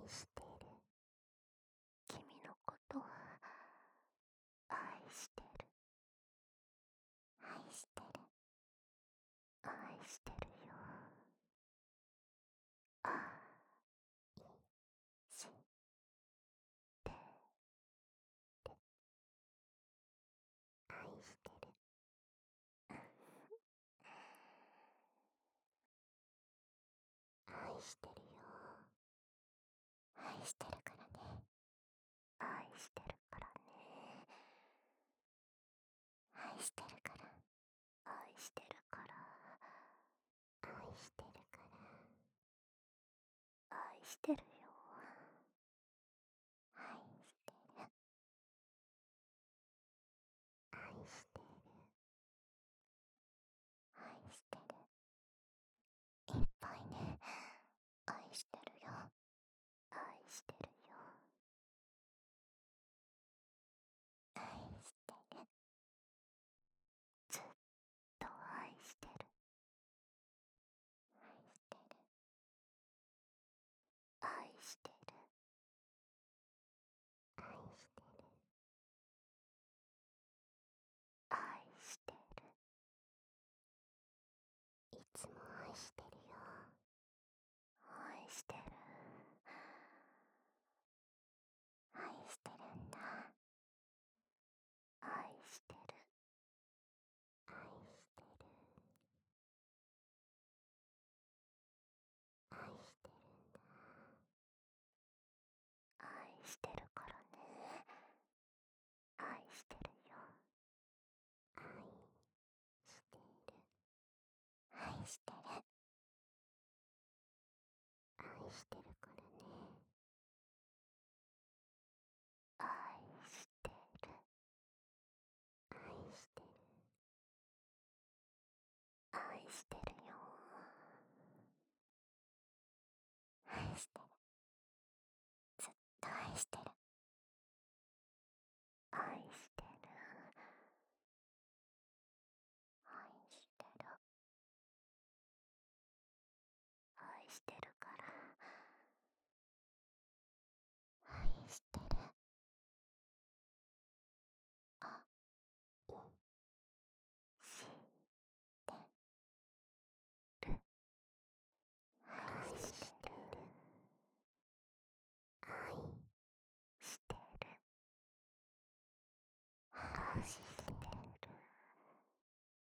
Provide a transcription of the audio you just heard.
してる。君のことは愛してる。愛してる。愛してるよ。愛してる。愛してる。愛してるよ。愛してるからね。愛してるからね。愛してるから。愛してるから。愛してるから。愛してるよ。愛してる。愛してる。愛してる。いっぱいね。愛してるよ。愛してるよ。愛してる。ずっと愛してる。愛してる。愛してる。愛してる。愛してる。いつも愛してるよ。愛してる。愛してるんだ。愛してる。愛してる。愛してるんだ。愛してるからね。愛してるよ。愛してる。愛してる。愛してるからね。愛してる。愛してる。愛してるよ。愛してる。ずっと愛してる。